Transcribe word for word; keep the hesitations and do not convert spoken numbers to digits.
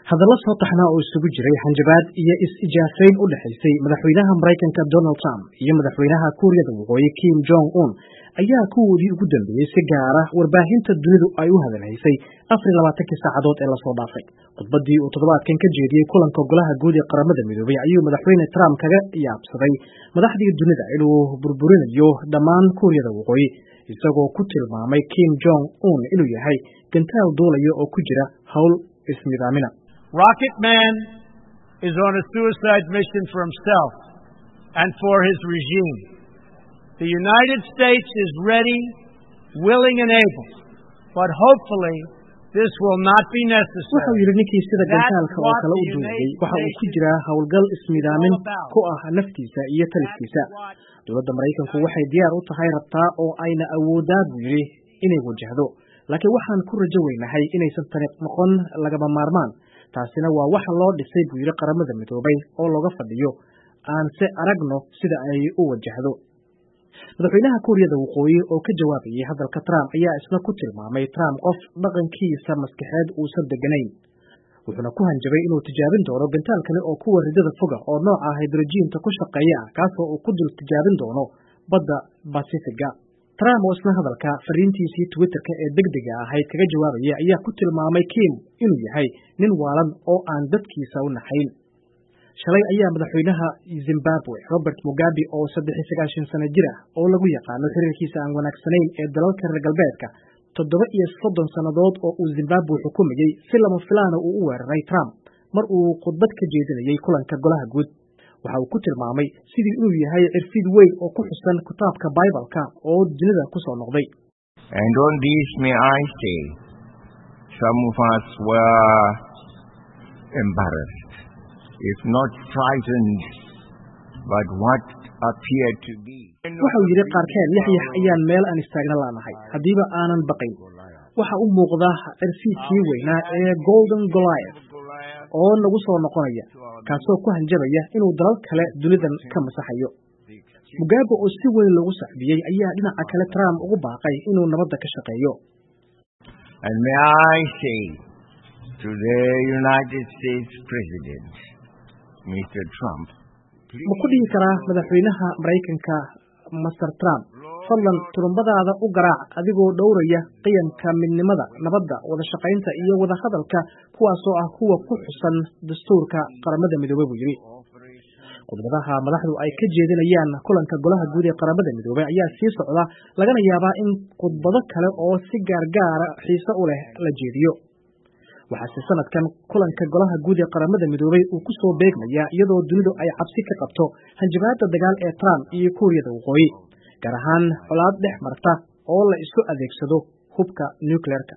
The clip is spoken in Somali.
hadallo soo taxnaa oo isugu jiray hanjabaad iyo is-ijaafayn u dhaxaysay madaxweynaha Mareykanka Donald Trump iyo madaxweynaha Kuuriyada Waqooyi Kim Jong Un ayaa kuwoodii ugu dambeeyay si gaar ah warbaahinta dunidu ay u hadalhaysay afar iyo labaatan saacadood ee la soo dhaafay. Khudbadii uu toddobaadkan ka jeediyay kulanka golaha guud ee qaramada midoobay ayuu madaxweyne Trump kaga yaabsaday madaxdii dunida inuu burburinayo dhammaan Kuuriyada Waqooyi, isagoo ku tilmaamay Kim Jong Un inuu yahay gantaal doolaya oo ku jira hawl ismidaamina. Rocket Man is on a suicide mission for himself and for his regime. The United States is ready, willing and able, but hopefully this will not be necessary. Wuxuu yiri ninkii sida gantaalka oo kale u duubay waxa uu ku jiraa hawlgal ismidaamin ku ah naftiisa iyo taliskiisa. Dowladda Mareykanku waxay diyaar u tahay rabtaa oo ayna awoodaan buu yiri inay wajahdo, laakiin waxaan ku rajo weynahay inaysan tani noqon lagama maarmaan. taasina waa waxa loo dhisay buu yiri qaramada midoobay oo looga fadhiyo aan se aragno sida ay u wajahdo. Madaxweynaha Kuuriyada Waqooyi oo ka jawaabayay hadalka Trump ayaa isna ku tilmaamay Trump qof dhaqankiisa maskaxeed uusan deganayn, wuxuuna ku hanjabay inuu tijaabin doono gantaal kale oo kuwa ridada foga oo nooca hydrogen-ta ku shaqeeya ah kaasoo uu ku dul tijaabin doono badda Pacific-ga. Trump oo isna hadalka fariintiisii Twitter-ka ee degdega ahayd kaga jawaabaya ayaa ku tilmaamay Kim inuu yahay nin waalan oo aan dadkiisa u naxayn. Shalay ayaa madaxweynaha Zimbabwe Robert Mugabe oo saddex iyo sagaashan sano jir ah oo lagu yaqaano xiriirkiisa aan wanaagsanayn ee dalalka reer galbeedka toddoba iyo soddon sannadood oo uu Zimbabwe xukumayay si lama filaan ah uu u weeraray Trump mar uu khudbad ka jeedinayay kulanka golaha guud. waxa uu ku tilmaamay sidii inuu yahay cirfid weyn oo ku xusan kitaabka Bible-ka oo dunida ku soo noqday. And on this may I say, some of us were embarrassed, if not frightened, but what appeared to be. Waxa uu yiri qaarkeen yaxyax ayaan meel aan istaagna laanahay hadiiba aanan baqayn. Waxa uu muuqdaa cirfidkii weynaa ee Golden Goliath oo nagu soo noqonaya, kaasoo ku hanjabaya inuu dalal kale dunidan ka masaxayo. Mugabe oo si weyn loogu sacbiyay ayaa dhinaca kale Trump ugu baaqay inuu nabadda ka shaqeeyo. And may I say to the United States President, Mister Trump, ma ku dhihi karaa madaxweynaha Mareykanka Mister Trump, fadlan turumbadaada u garaac adigoo dhowraya qiyamka midnimada, nabadda, wada shaqaynta iyo wada hadalka kuwaasoo ah kuwa ku xusan dastuurka qaramada midoobay buu yiri. Khudbadaha madaxdu ay ka jeedinayaan kulanka golaha guud ee qaramada midoobay ayaa sii socda, lagana yaabaa in khudbado kale oo si gaargaar ah xiiso u leh la jeediyo. waxaase sanadkan kulanka golaha guud ee qaramada midoobay uu ku soo beegmaya iyadoo dunidu ay cabsi ka qabto hanjabaadda dagaal ee Trump iyo Kuuriyada Waqooyi, gaar ahaan colaad dhex marta oo la isku adeegsado hubka nuclear-ka.